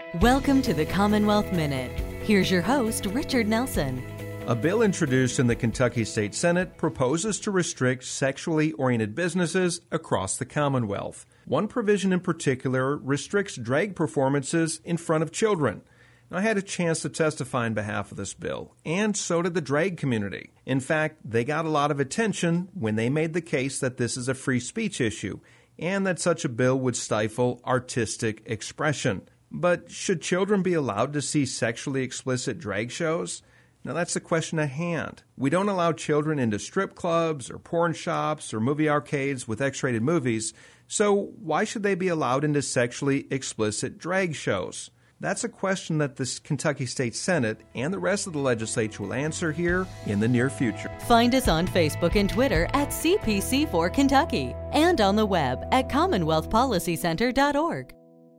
Welcome to the Commonwealth Minute. Here's your host, Richard Nelson. A bill introduced in the Kentucky State Senate proposes to restrict sexually oriented businesses across the Commonwealth. One provision in particular restricts drag performances in front of children. I had a chance to testify on behalf of this bill, and so did the drag community. In fact, they got a lot of attention when they made the case that this is a free speech issue, and that such a bill would stifle artistic expression. But should children be allowed to see sexually explicit drag shows? Now that's the question at hand. We don't allow children into strip clubs or porn shops or movie arcades with X-rated movies, so why should they be allowed into sexually explicit drag shows? That's a question that the Kentucky State Senate and the rest of the legislature will answer here in the near future. Find us on Facebook and Twitter at CPC4Kentucky and on the web at CommonwealthPolicyCenter.org.